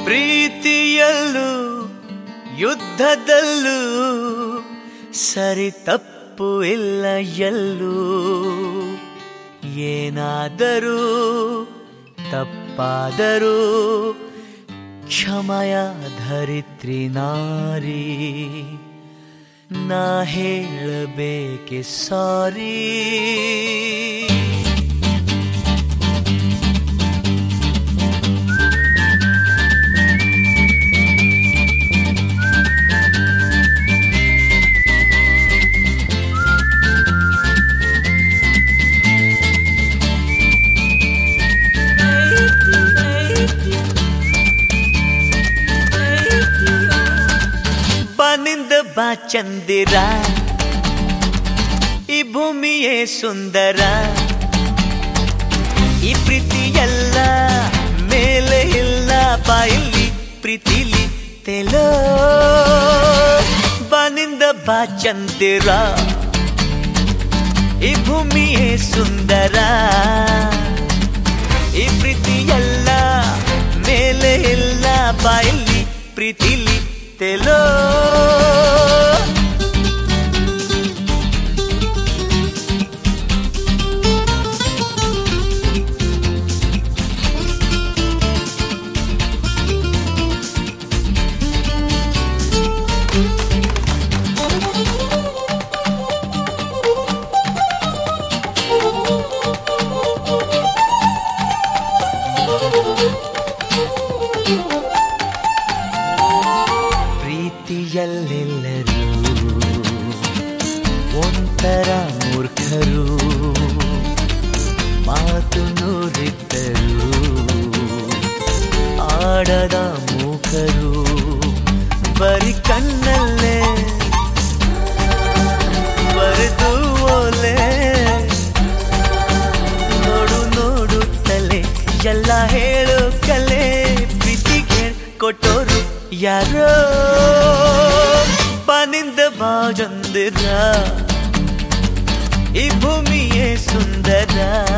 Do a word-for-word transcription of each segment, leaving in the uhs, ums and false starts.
ಪ್ರೀತಿಯಲ್ಲೂ ಯುದ್ಧದಲ್ಲೂ ಸರಿ ತಪ್ಪು ಇಲ್ಲ ಎಲ್ಲೂ. ಏನಾದರೂ ತಪ್ಪಾದರೂ ಕ್ಷಮಯ ಧರಿತ್ರಿ ನಾರಿ. ನಾ ಹೇಳಬೇಕೆ ಸಾರಿ. ಬನಿಂದ ಬಾ ಚಂದಿರ, ಈ ಭೂಮಿಯೇ ಸುಂದರ. ಈ ಪ್ರೀತಿ ಎಲ್ಲ ಮೇಲೆ ಇಲ್ಲ, ಬಾಯಲ್ಲಿ ಪ್ರೀತಿಲಿ ತೆಲೋ. ಬನಿಂದ ಬಾ ಚಂದಿರ, ಈ ಭೂಮಿಯೇ ಸುಂದರ. ಈ ಪ್ರೀತಿ ಎಲ್ಲ ಮೇಲೆ ಇಲ್ಲ, ಬಾಯಲ್ಲಿ ಪ್ರೀತಿಲಿ ತೆಲೋ. ಪ್ರೀತಿಯಲ್ಲೆಲ್ಲರೂ ಒಂಥರ ಮೂರ್ಖರು, ಮಾತು ನೂರಿದ್ದರು ಆಡದ ಮೂಕರು. ಬರಿ ಕಣ್ಣಲ್ಲೇ ಬರೆದು ಓಲೆ, ನೋಡು ನೋಡುತ್ತಲೇ ಎಲ್ಲ ಹೇಳು ಕಲೆ. ಪ್ರೀತಿಗೆ ಕೊಟ್ಟೋರು ಯಾರೋ. ಬನಿಂದ ಬಾ ಚಂದಿರ, ಈ ಭೂಮಿಯೇ ಸುಂದರ.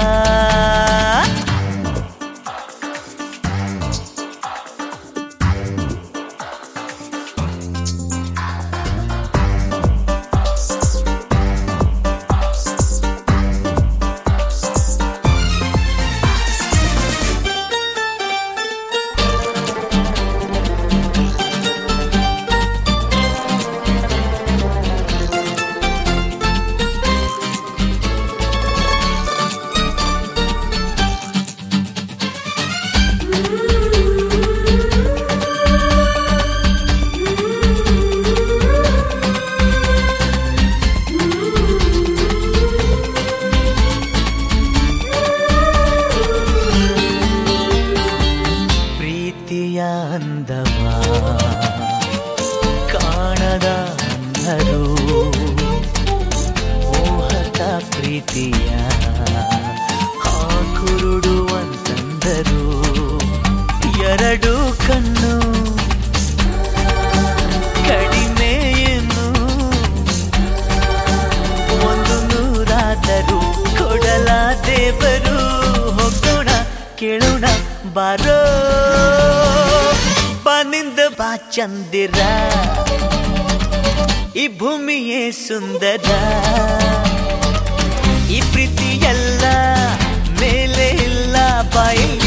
ಅಂದವ ಕಾಣದ ಅಂಧರು, ಮೋಹಕ ಪ್ರೀತಿಯ ಹಾಕುರುಡುವಂತಂದರು. ಎರಡು ಕಣ್ಣು ಕಡಿಮೆಯನ್ನು ಒಂದು ನೂರಾದರೂ ಕೊಡಲ ದೇವರು. ಹೋಗೋಣ ಕೇಳೋಣ ಬಾರೋ. ಬನಿಂದ ಬಾ ಚಂದಿರ, ಈ ಭೂಮಿಯೇ ಸುಂದರ. ಈ ಪ್ರೀತಿ ಎಲ್ಲ ಮೇಲೆ ಇಲ್ಲ, ಬಾಯಿ